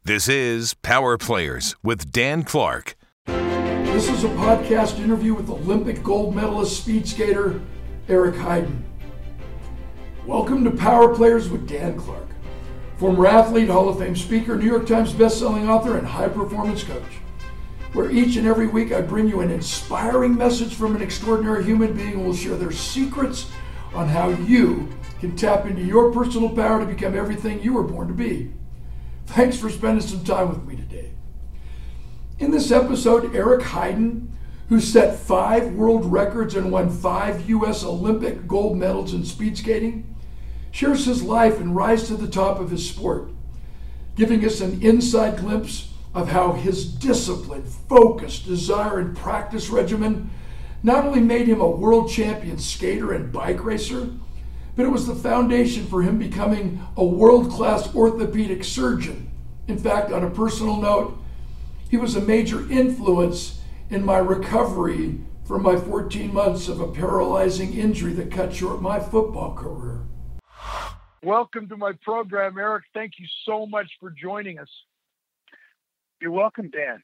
This is Power Players with Dan Clark. This is a podcast interview with Olympic gold medalist speed skater Eric Heiden. Welcome to Power Players with Dan Clark, former athlete, Hall of Fame speaker, New York Times bestselling author, and high performance coach, where each and every week I bring you an inspiring message from an extraordinary human being who will share their secrets on how you can tap into your personal power to become everything you were born to be. Thanks for spending some time with me today. In this episode, Eric Heiden, who set 5 world records and won 5 U.S. Olympic gold medals in speed skating, shares his life and rise to the top of his sport, giving us an inside glimpse of how his disciplined, focused, desire, and practice regimen not only made him a world champion skater and bike racer, but it was the foundation for him becoming a world-class orthopedic surgeon. In fact, on a personal note, he was a major influence in my recovery from my 14 months of a paralyzing injury that cut short my football career. Welcome to my program, Eric. Thank you so much for joining us. You're welcome, Dan.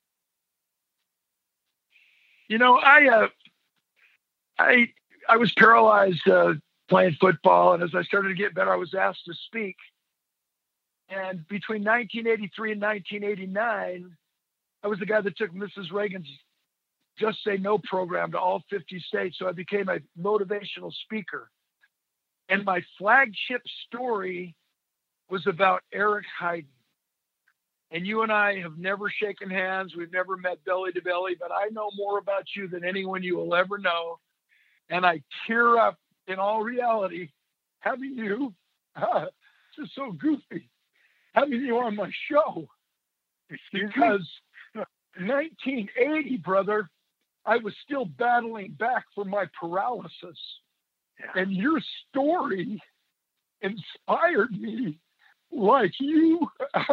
You know, I was paralyzed playing football, and as I started to get better, I was asked to speak. And between 1983 and 1989, I was the guy that took Mrs. Reagan's Just Say No program to all 50 states. So I became a motivational speaker. And my flagship story was about Eric Heiden. And you and I have never shaken hands. We've never met belly to belly, but I know more about you than anyone you will ever know. And I tear up in all reality having you, this is so goofy, having you on my show. Because 1980, brother, I was still battling back from my paralysis. Yeah. And your story inspired me like you,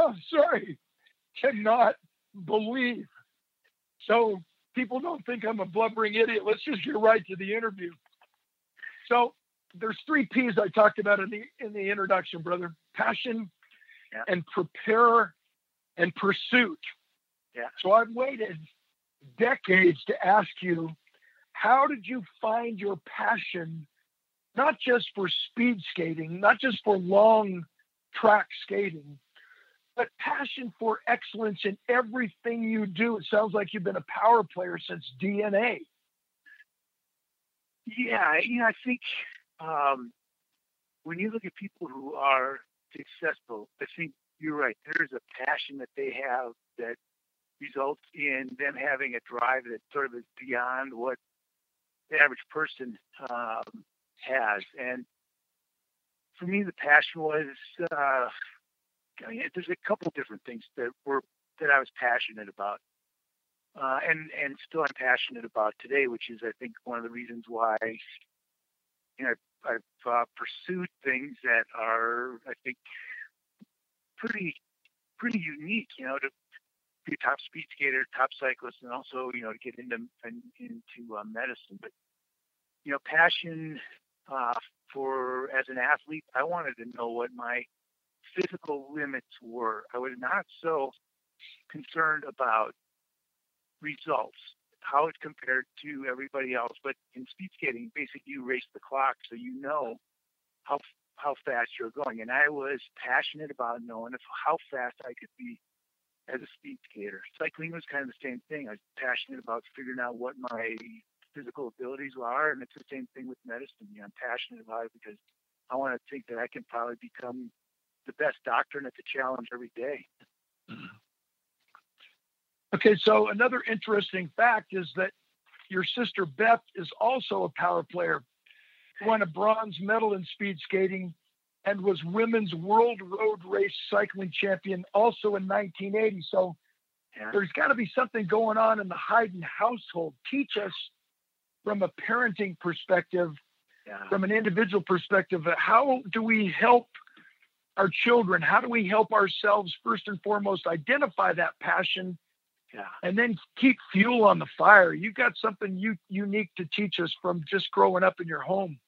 cannot believe. So people don't think I'm a blubbering idiot. Let's just get right to the interview. So there's 3 P's I talked about in the introduction, brother. Passion, yeah, and prepare and pursuit. Yeah. So I've waited decades to ask you, how did you find your passion, not just for speed skating, not just for long track skating, but passion for excellence in everything you do? It sounds like you've been a power player since DNA. Yeah, I think when you look at people who are successful, I think you're right. There's a passion that they have that results in them having a drive that sort of is beyond what the average person has. And for me, the passion was, there's a couple different things that I was passionate about. And still I'm passionate about today, which is, I think, one of the reasons why, I've pursued things that are, I think, pretty unique, to be a top speed skater, top cyclist, and also, to get into medicine. But, passion for, as an athlete, I wanted to know what my physical limits were. I was not so concerned about results, how it compared to everybody else. But in speed skating, basically you race the clock, so you know how fast you're going. And I was passionate about knowing how fast I could be as a speed skater. Cycling was kind of the same thing. I was passionate about figuring out what my physical abilities are, and it's the same thing with medicine. I'm passionate about it because I want to think that I can probably become the best doctor, and it's a challenge every day. Okay, so another interesting fact is that your sister Beth is also a power player, won a bronze medal in speed skating, and was women's world road race cycling champion also in 1980. So there's got to be something going on in the Heiden household. Teach us from a parenting perspective, from an individual perspective, how do we help our children? How do we help ourselves, first and foremost, identify that passion, and then keep fuel on the fire? You've got something unique to teach us from just growing up in your home.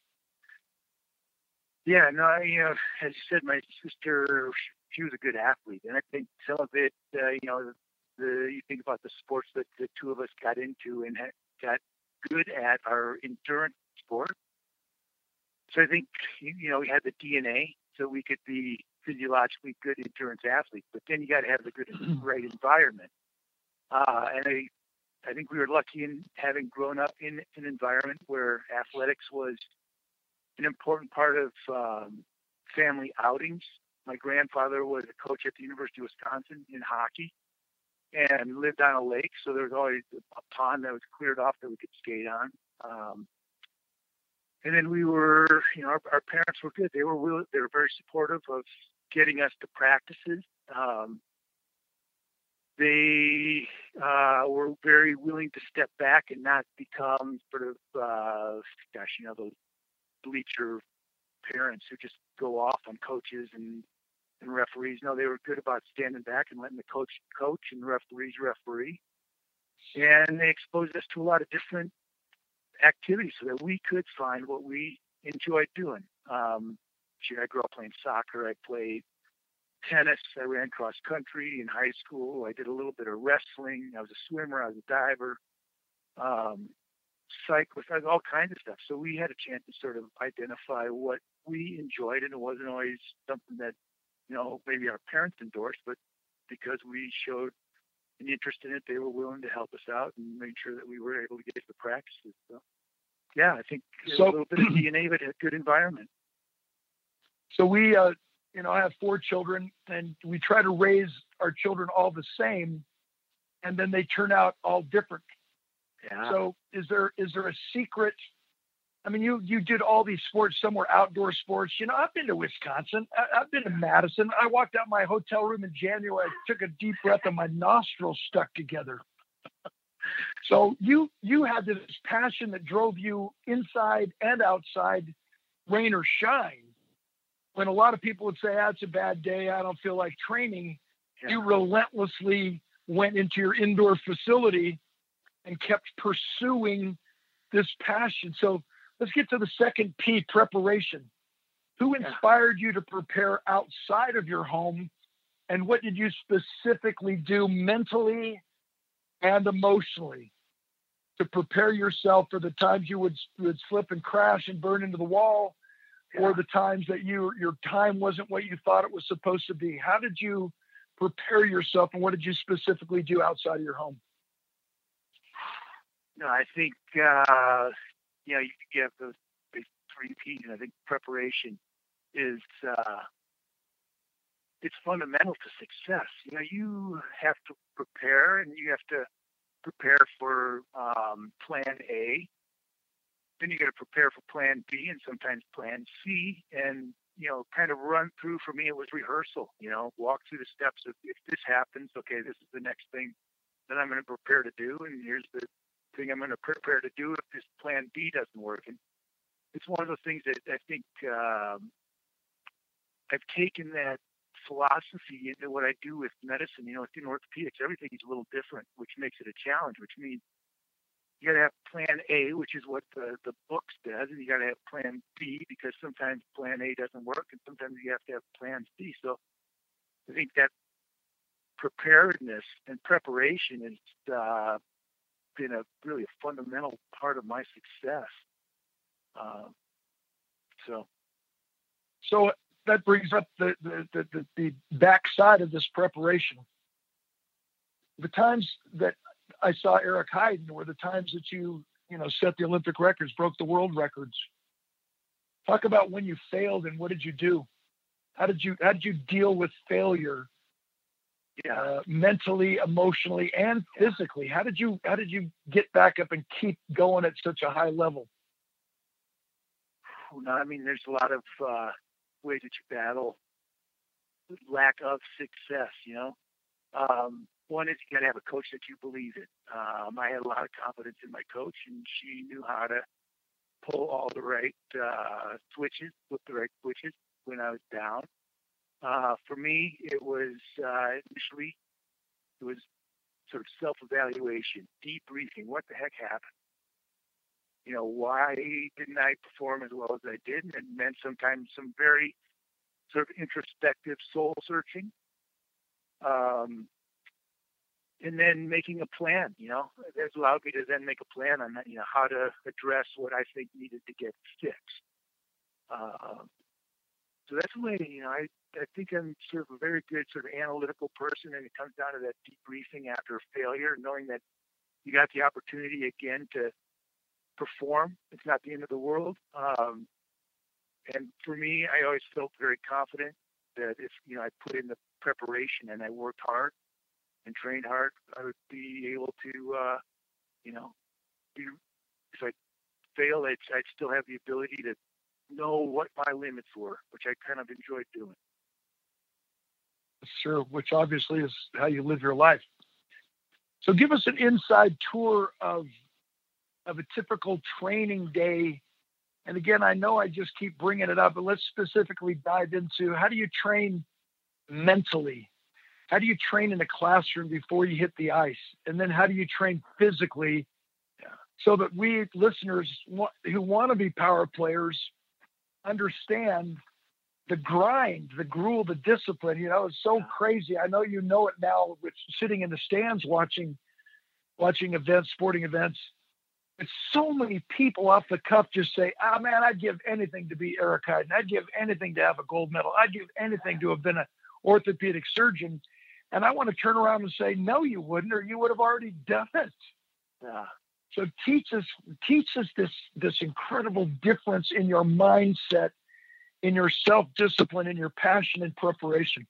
Yeah, no, as you said, my sister, she was a good athlete, and I think some of it you think about the sports that the two of us got into and got good at are endurance sports. So I think, we had the DNA so we could be physiologically good endurance athletes, but then you got to have the right environment. And I think we were lucky in having grown up in an environment where athletics was an important part of family outings. My grandfather was a coach at the University of Wisconsin in hockey and lived on a lake, so there was always a pond that was cleared off that we could skate on. And then we were, our parents were good. They were very supportive of getting us to practices. They were very willing to step back and not become sort of, those bleacher parents who just go off on coaches and referees. No, they were good about standing back and letting the coach and referees referee. And they exposed us to a lot of different activities so that we could find what we enjoyed doing. I grew up playing soccer. I played tennis. I ran cross country in high school. I did a little bit of wrestling. I was a swimmer. I was a diver. Cyclist. I was all kinds of stuff. So we had a chance to sort of identify what we enjoyed, and it wasn't always something that, maybe our parents endorsed, but because we showed an interest in it, they were willing to help us out and make sure that we were able to get to the practices. So, yeah, I think a little bit of DNA, but a good environment. So we, I have 4 children, and we try to raise our children all the same, and then they turn out all different. Yeah. So is there a secret? I mean, you did all these sports. Some were outdoor sports. I've been to Wisconsin. I've been to Madison. I walked out my hotel room in January. I took a deep breath and my nostrils stuck together. So you had this passion that drove you inside and outside, rain or shine. When a lot of people would say, it's a bad day, I don't feel like training, You relentlessly went into your indoor facility and kept pursuing this passion. So let's get to the second P, preparation. Who inspired you to prepare outside of your home, and what did you specifically do mentally and emotionally to prepare yourself for the times you would slip and crash and burn into the wall, or the times that your time wasn't what you thought it was supposed to be? How did you prepare yourself, and what did you specifically do outside of your home? No, I think, you have those big 3 P's, and I think preparation is, it's fundamental to success. You have to prepare, and you have to prepare for plan A. Then you got to prepare for plan B and sometimes plan C, and, kind of run through. For me, it was rehearsal, walk through the steps of, if this happens, okay, this is the next thing that I'm going to prepare to do. And here's the thing I'm going to prepare to do if this plan B doesn't work. And it's one of those things that I think I've taken that philosophy into what I do with medicine. In orthopedics, everything is a little different, which makes it a challenge, which means you got to have plan A, which is what the book says, and you got to have plan B, because sometimes plan A doesn't work, and sometimes you have to have plan C. So I think that preparedness and preparation has been really a fundamental part of my success. So that brings up the backside of this preparation. The times that I saw Eric Heiden were the times that you set the Olympic records, broke the world records. Talk about when you failed and what did you do? How did you deal with failure? Mentally, emotionally, and physically? How did you get back up and keep going at such a high level? No, I mean, there's a lot of ways that you battle lack of success. One is you got to have a coach that you believe in. I had a lot of confidence in my coach, and she knew how to pull all the right switches, flip the right switches when I was down. For me, it was initially sort of self-evaluation, debriefing. What the heck happened? Why didn't I perform as well as I did? And it meant sometimes some very sort of introspective soul searching. and then making a plan, that's allowed me to then make a plan on that, how to address what I think needed to get fixed. So that's the way, I think I'm sort of a very good sort of analytical person, and it comes down to that debriefing after a failure, knowing that you got the opportunity again to perform. It's not the end of the world. And for me, I always felt very confident that if, I put in the preparation and I worked hard and trained hard, I would be able to, if I fail, I'd still have the ability to know what my limits were, which I kind of enjoyed doing. Sure, which obviously is how you live your life. So give us an inside tour of a typical training day. And again, I know I just keep bringing it up, but let's specifically dive into how do you train mentally? How do you train in the classroom before you hit the ice? And then how do you train physically so that we listeners who want to be power players understand the grind, the gruel, the discipline? It's so crazy. I know you know it now with sitting in the stands watching events, sporting events. It's so many people off the cuff just say, man, I'd give anything to be Eric Heiden. I'd give anything to have a gold medal. I'd give anything to have been an orthopedic surgeon. And I want to turn around and say, no, you wouldn't, or you would have already done it. Yeah. So teach us this incredible difference in your mindset, in your self-discipline, in your passion and preparation.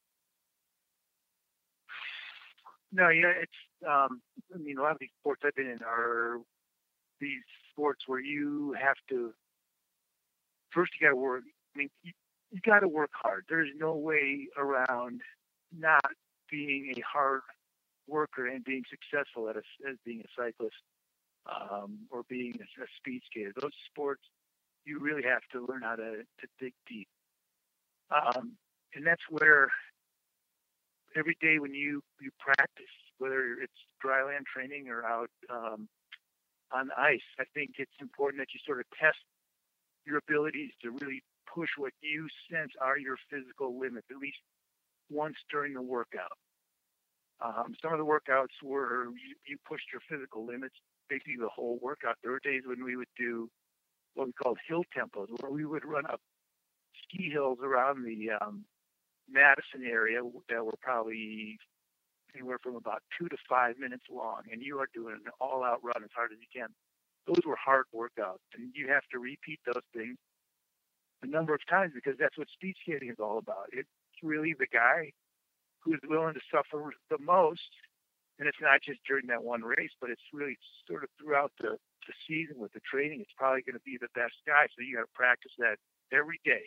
No, it's, a lot of these sports I've been in are these sports where you have to, first you got to work. You got to work hard. There's no way around not being a hard worker and being successful as being a cyclist or being a speed skater. Those sports, you really have to learn how to dig deep. And that's where every day when you practice, whether it's dry land training or out on ice, I think it's important that you sort of test your abilities to really push what you sense are your physical limits, at least once during the workout. Some of the workouts where you pushed your physical limits basically the whole workout. There were days when we would do what we called hill tempos, where we would run up ski hills around the Madison area that were probably anywhere from about 2 to 5 minutes long, and you are doing an all-out run as hard as you can. Those were hard workouts, and you have to repeat those things a number of times because that's what speed skating is all about. It's really the guy who is willing to suffer the most, and it's not just during that one race, but it's really sort of throughout the season with the training. It's probably going to be the best guy, so you got to practice that every day.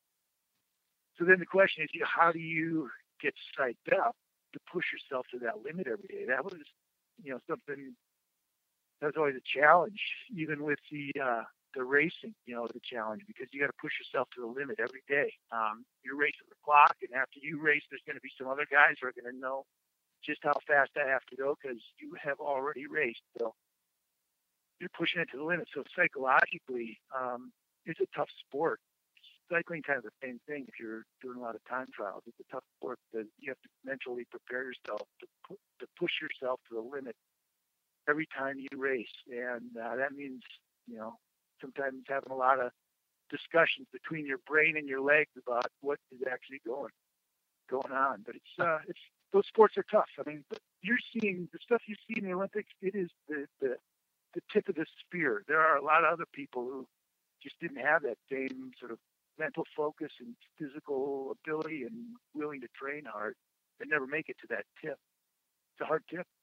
So then the question is, how do you get psyched up to push yourself to that limit every day? That was, something that was always a challenge, even with the racing, the challenge, because you got to push yourself to the limit every day. You're racing the clock, and after you race, there's going to be some other guys who are going to know just how fast I have to go because you have already raced. So you're pushing it to the limit. So psychologically, it's a tough sport. Cycling kind of the same thing. If you're doing a lot of time trials, it's a tough sport because you have to mentally prepare yourself to push yourself to the limit every time you race, and that means sometimes having a lot of discussions between your brain and your legs about what is actually going on. But it's those sports are tough. You're seeing the stuff you see in the Olympics. It is the tip of the spear. There are a lot of other people who just didn't have that same sort of mental focus and physical ability and willing to train hard and never make it to that tip. It's a hard tip.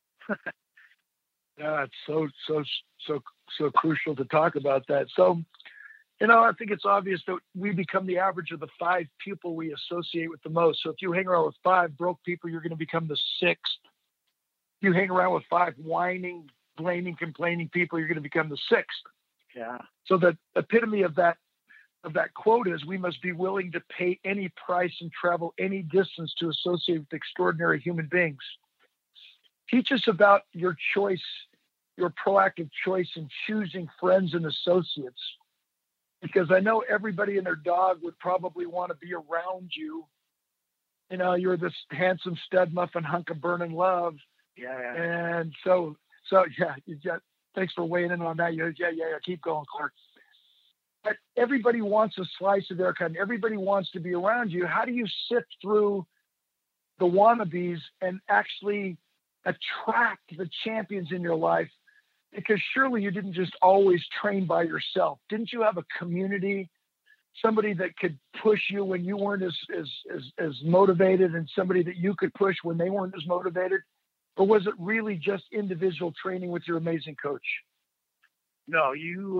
Yeah, it's so crucial to talk about that. So, I think it's obvious that we become the average of the 5 people we associate with the most. So if you hang around with 5 broke people, you're going to become the 6th. If you hang around with 5 whining, blaming, complaining people, you're going to become the 6th. Yeah. So the epitome of that quote is, we must be willing to pay any price and travel any distance to associate with extraordinary human beings. Teach us about your choice, your proactive choice in choosing friends and associates, because I know everybody and their dog would probably want to be around you. You're this handsome stud muffin hunk of burning love. Yeah. And yeah, thanks for weighing in on that. Yeah. Keep going, Clark. But everybody wants a slice of their kind. Everybody wants to be around you. How do you sift through the wannabes and actually attract the champions in your life? Because surely you didn't just always train by yourself. Didn't you have a community, somebody that could push you when you weren't as motivated, and somebody that you could push when they weren't as motivated? Or was it really just individual training with your amazing coach? No,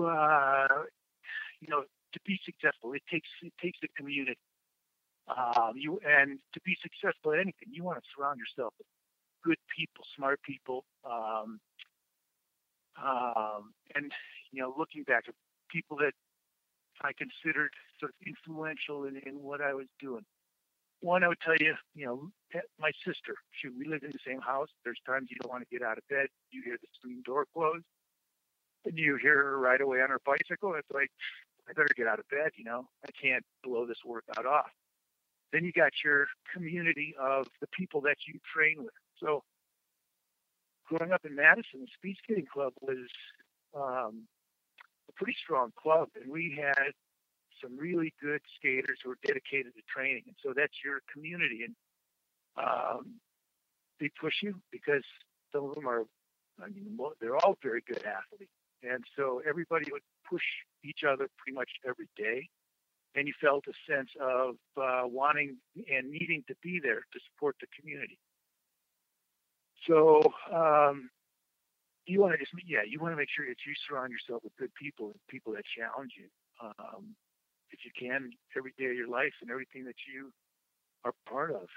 to be successful, it takes a community. And to be successful at anything, you want to surround yourself with good people, smart people, and looking back at people that I considered sort of influential in what I was doing. One, I would tell you, my sister. We lived in the same house. There's times you don't want to get out of bed. You hear the screen door close, and you hear her right away on her bicycle. It's like, I better get out of bed. I can't blow this workout off. Then you got your community of the people that you train with. So growing up in Madison, the Speed Skating Club was a pretty strong club, and we had some really good skaters who were dedicated to training. And so that's your community. And they push you because some of them they're all very good athletes. And so everybody would push each other pretty much every day. And you felt a sense of wanting and needing to be there to support the community. So you want to make sure that you surround yourself with good people and people that challenge you, if you can, every day of your life and everything that you are part of.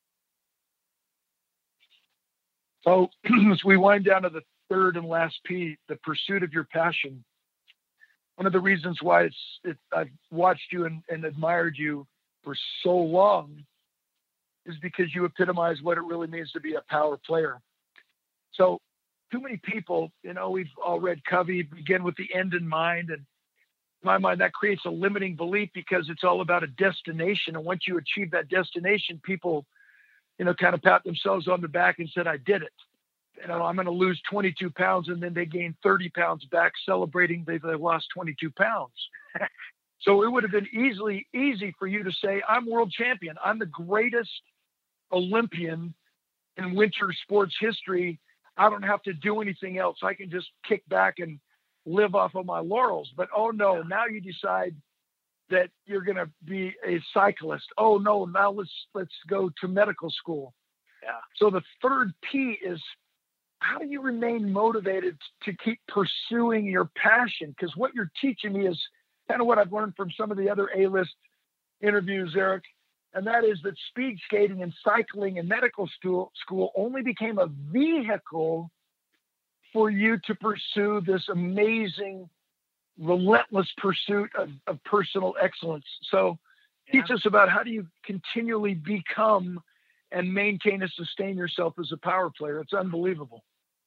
So as we wind down to the third and last P, the pursuit of your passion. One of the reasons why I've watched you and admired you for so long is because you epitomize what it really means to be a power player. So too many people, we've all read Covey, begin with the end in mind. And in my mind, that creates a limiting belief because it's all about a destination. And once you achieve that destination, people, kind of pat themselves on the back and said, I did it. I'm going to lose 22 pounds, and then they gain 30 pounds back, celebrating they've lost 22 pounds. So it would have been easy for you to say, I'm world champion. I'm the greatest Olympian in winter sports history. I don't have to do anything else. I can just kick back and live off of my laurels. But, oh, no, now you decide that you're going to be a cyclist. Oh, no, now let's go to medical school. Yeah. So the third P is, how do you remain motivated to keep pursuing your passion? Because what you're teaching me is kind of what I've learned from some of the other A-list interviews, Eric, and that is that speed skating and cycling and medical school only became a vehicle for you to pursue this amazing, relentless pursuit of personal excellence. So teach us about how do you continually become and maintain and sustain yourself as a power player. It's unbelievable.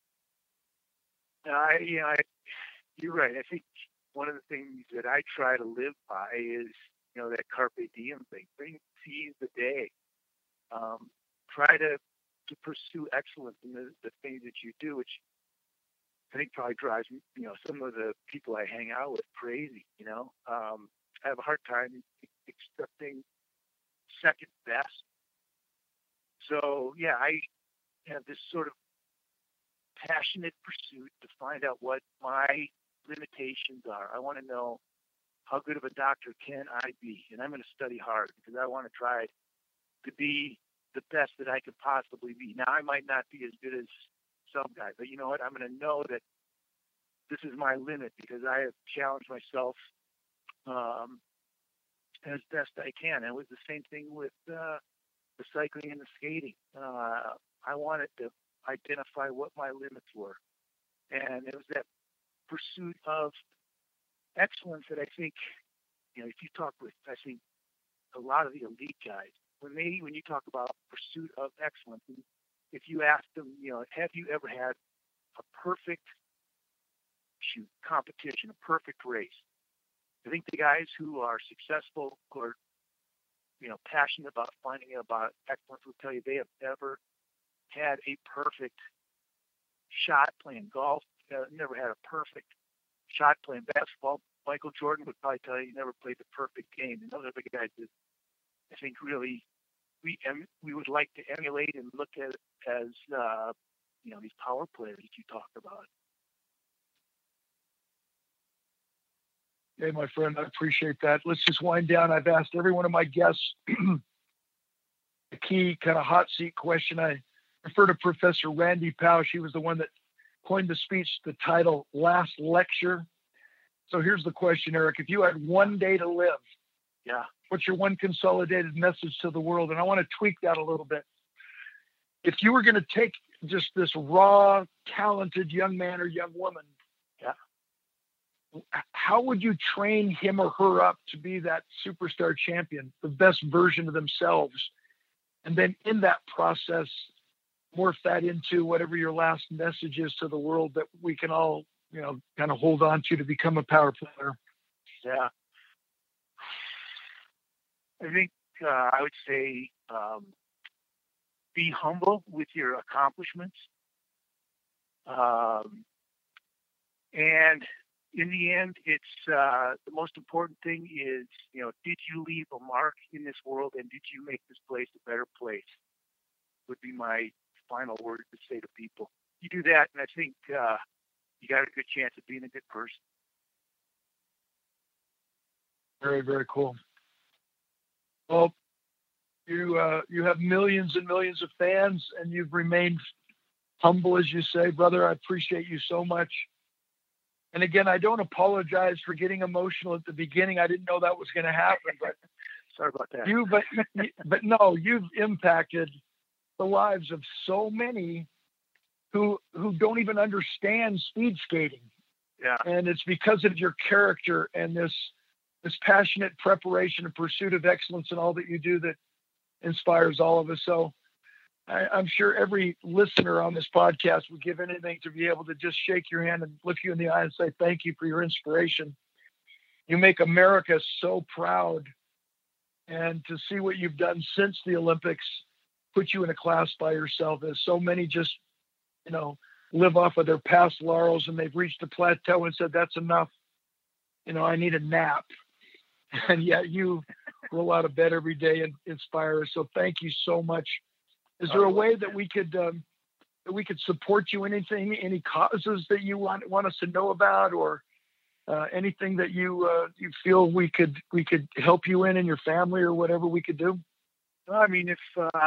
You're right. I think one of the things that I try to live by is, that carpe diem thing. Seize the day. Try to pursue excellence in the things that you do, which I think probably drives, some of the people I hang out with crazy. I have a hard time accepting second best. So, I have this sort of passionate pursuit to find out what my limitations are. I want to know how good of a doctor can I be, and I'm going to study hard because I want to try to be the best that I could possibly be. Now, I might not be as good as some guy, but you know what? I'm going to know that this is my limit because I have challenged myself as best I can. And it was the same thing with the cycling and the skating. I wanted to identify what my limits were. And it was that pursuit of excellence that I think, if you talk with, I think, a lot of the elite guys, when you talk about pursuit of excellence, if you ask them, have you ever had a perfect competition, a perfect race? I think the guys who are successful, who are, passionate about finding out about excellence will tell you they have never had a perfect shot playing golf. Never had a perfect shot playing basketball. Michael Jordan would probably tell you he never played the perfect game. And those are the guys that I think really we would like to emulate and look at as these power players that you talk about. Hey, my friend, I appreciate that. Let's just wind down. I've asked every one of my guests a key kind of hot seat question. I refer to Professor Randy Pausch. He was the one that coined the speech, the title, Last Lecture. So here's the question, Eric. If you had one day to live, what's your one consolidated message to the world? And I want to tweak that a little bit. If you were going to take just this raw, talented young man or young woman, how would you train him or her up to be that superstar champion, the best version of themselves? And then in that process, morph that into whatever your last message is to the world that we can all, kind of hold on to become a power player. Yeah. I think I would say be humble with your accomplishments. And in the end, it's the most important thing is, did you leave a mark in this world, and did you make this place a better place? Would be my final word to say to people. You do that, and I think you got a good chance of being a good person. Very, very cool. Well, you have millions and millions of fans, and you've remained humble, as you say, brother. I appreciate you so much. And again, I don't apologize for getting emotional at the beginning. I didn't know that was going to happen, but sorry about that. But no, you've impacted the lives of so many who don't even understand speed skating. Yeah. And it's because of your character and this passionate preparation and pursuit of excellence in all that you do that inspires all of us. So I'm sure every listener on this podcast would give anything to be able to just shake your hand and look you in the eye and say, thank you for your inspiration. You make America so proud. And to see what you've done since the Olympics put you in a class by yourself, as so many just, live off of their past laurels, and they've reached a plateau and said, that's enough. I need a nap. And yet you roll out of bed every day and inspire us. So thank you so much. Is there a way that we could support you in anything, any causes that you want us to know about, or anything that you feel we could help you in your family, or whatever we could do? I mean, if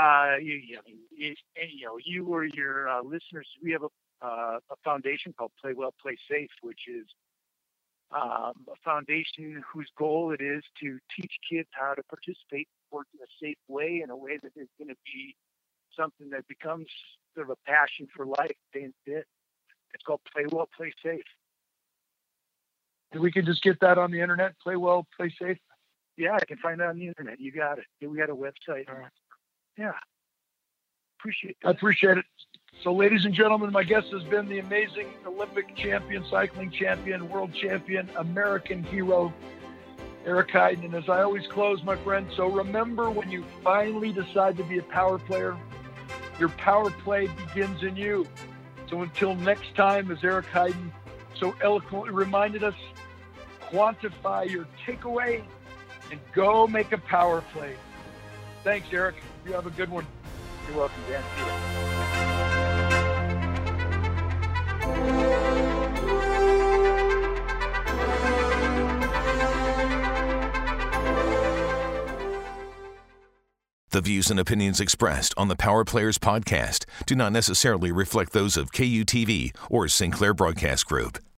you or your listeners, we have a foundation called Play Well, Play Safe, which is a foundation whose goal it is to teach kids how to participate in sports in a safe way, in a way that is going to be something that becomes sort of a passion for life. It's called Play Well, Play Safe. And we can just get that on the internet, Play Well, Play Safe? Yeah, I can find that on the internet. You got it. We got a website. All right. Yeah. Appreciate that. I appreciate it. So, ladies and gentlemen, my guest has been the amazing Olympic champion, cycling champion, world champion, American hero, Eric Heiden. And as I always close, my friend, so remember, when you finally decide to be a power player, your power play begins in you. So until next time, as Eric Heiden so eloquently reminded us, quantify your takeaway and go make a power play. Thanks, Eric. You have a good one. You're welcome, Dan. The views and opinions expressed on the Power Players podcast do not necessarily reflect those of KUTV or Sinclair Broadcast Group.